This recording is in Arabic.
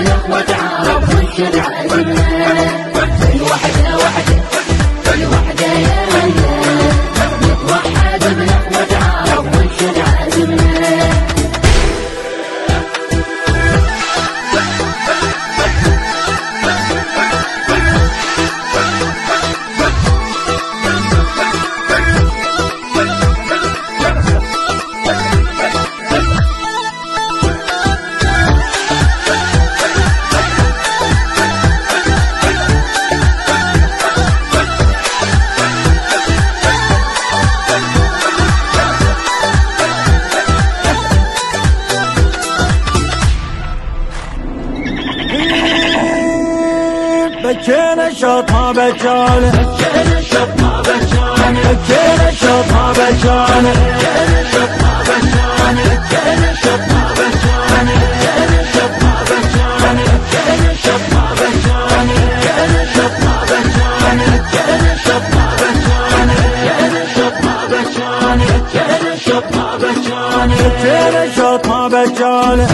بالأخوة تعارف والشرع أذننا الوحدة وحدة الوحدة يا ولد نتوحد بالأخوة تعارف والشرع أذننا بكينا الشوط ما بجاله بكينا الشوط ما بجاله بكينا الشوط ما بجاله بكينا الشوط ما بجاله بكينا الشوط ما بجاله بكينا الشوط ما بجاله بكينا الشوط ما بجاله بكينا الشوط ما بجاله بكينا الشوط ما بجاله بكينا الشوط ما بجاله بكينا الشوط ما بجاله بكينا الشوط ما بجاله